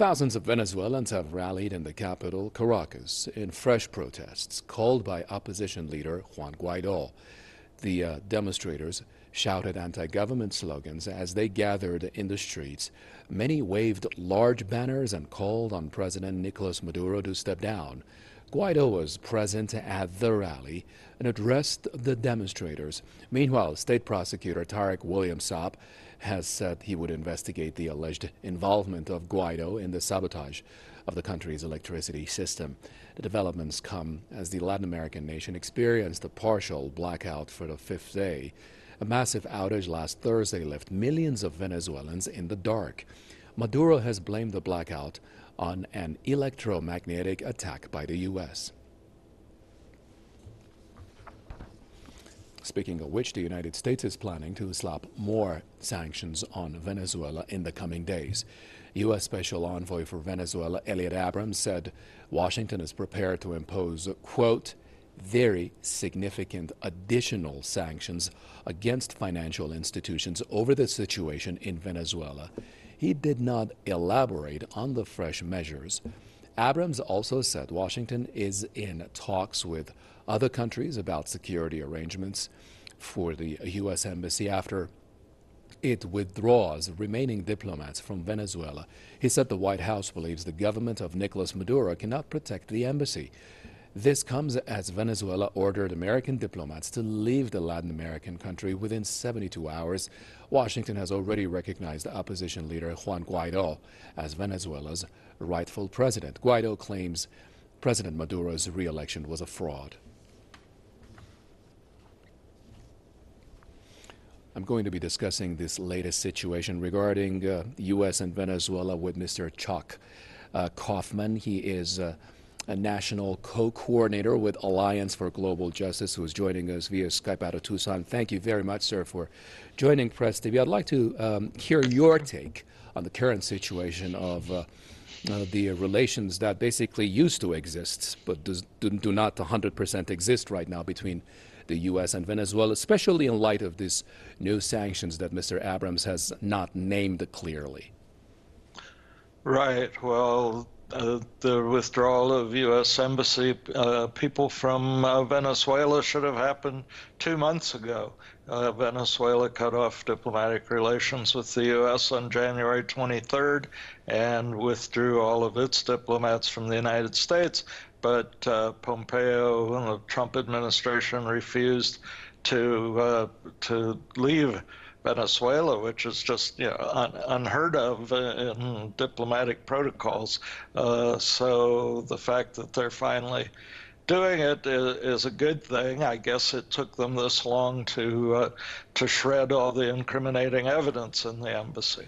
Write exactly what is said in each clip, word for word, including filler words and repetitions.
Thousands of Venezuelans have rallied in the capital, Caracas, in fresh protests called by opposition leader Juan Guaido. The uh, demonstrators shouted anti-government slogans as they gathered in the streets. Many waved large banners and called on President Nicolas Maduro to step down. Guaido was present at the rally and addressed the demonstrators. Meanwhile, State Prosecutor Tarek William Saab has said he would investigate the alleged involvement of Guaido in the sabotage of the country's electricity system. The developments come as the Latin American nation experienced a partial blackout for the fifth day. A massive outage last Thursday left millions of Venezuelans in the dark. Maduro has blamed the blackout on an electromagnetic attack by the U S. Speaking of which, the United States is planning to slap more sanctions on Venezuela in the coming days. U S Special Envoy for Venezuela, Elliot Abrams, said Washington is prepared to impose, quote, very significant additional sanctions against financial institutions over the situation in Venezuela. He did not elaborate on the fresh measures. Abrams also said Washington is in talks with other countries about security arrangements for the U S Embassy after it withdraws remaining diplomats from Venezuela. He said the White House believes the government of Nicolas Maduro cannot protect the embassy. This comes as Venezuela ordered American diplomats to leave the Latin American country within seventy-two hours. Washington has already recognized opposition leader Juan Guaido as Venezuela's rightful president. Guaido claims President Maduro's re-election was a fraud. I'm going to be discussing this latest situation regarding uh, the U S and Venezuela with Mister Chuck uh, Kaufman. He is uh, a national co-coordinator with Alliance for Global Justice, who is joining us via Skype out of Tucson. Thank you very much, sir, for joining Press T V. I'd like to um, hear your take on the current situation of uh, uh, the relations that basically used to exist, but does, do, do not one hundred percent exist right now between the U S and Venezuela, especially in light of these new sanctions that Mister Abrams has not named clearly. Right. Well, Uh, the withdrawal of U S Embassy uh, people from uh, Venezuela should have happened two months ago. Uh, Venezuela cut off diplomatic relations with the U S on January twenty-third and withdrew all of its diplomats from the United States. But uh, Pompeo and the Trump administration refused to uh, to leave Venezuela, which is just you know, un unheard of in diplomatic protocols. Uh, so the fact that they're finally doing it is, is a good thing. I guess it took them this long to uh, to shred all the incriminating evidence in the embassy.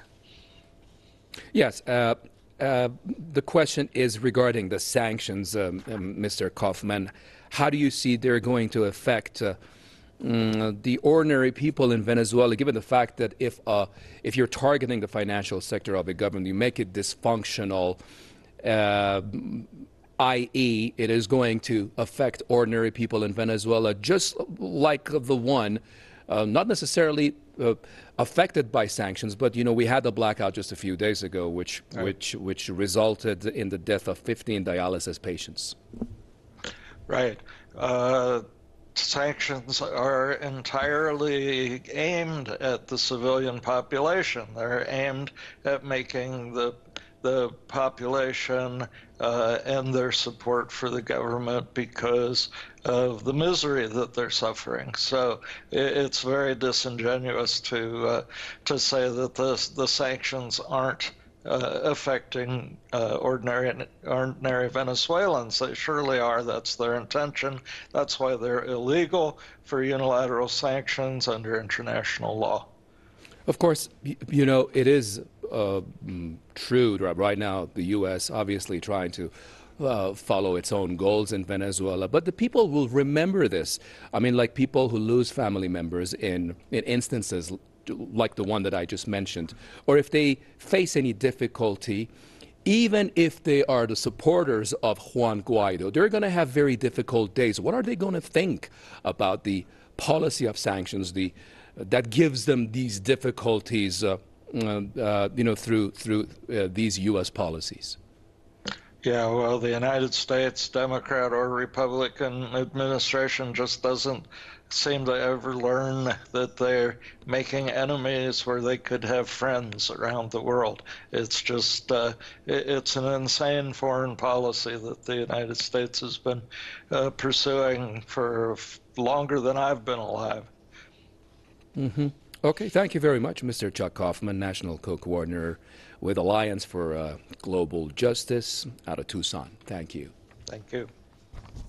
Yes. Uh, uh, the question is regarding the sanctions, um, um, Mister Kaufman. How do you see they're going to affect uh, Mm, the ordinary people in Venezuela, given the fact that if uh, if you're targeting the financial sector of a government, you make it dysfunctional, uh, that is, it is going to affect ordinary people in Venezuela, just like the one, uh, not necessarily uh, affected by sanctions, but you know we had the blackout just a few days ago, which right. which which resulted in the death of fifteen dialysis patients. Right. Uh, Sanctions are entirely aimed at the civilian population. They're aimed at making the the population uh, end their support for the government because of the misery that they're suffering. So it, it's very disingenuous to uh, to say that the the sanctions aren't Uh, affecting uh, ordinary ordinary Venezuelans. They surely are. That's their intention. That's why they're illegal for unilateral sanctions under international law. Of course, you know, it is uh, true right now the U S obviously trying to uh, follow its own goals in Venezuela, but the people will remember this. I mean, like people who lose family members in, in instances like the one that I just mentioned, or if they face any difficulty, even if they are the supporters of Juan Guaido, they're going to have very difficult days. What are they going to think about the policy of sanctions the, that gives them these difficulties uh, uh, uh, you know, through through uh, these U S policies? Yeah, well, the United States, Democrat or Republican administration just doesn't seem to ever learn that they're making enemies where they could have friends around the world. It's just, uh, it, it's an insane foreign policy that the United States has been uh, pursuing for longer than I've been alive. Mm-hmm. Okay, thank you very much, Mister Chuck Kaufman, National Co-Coordinator with Alliance for uh, Global Justice out of Tucson. Thank you. Thank you.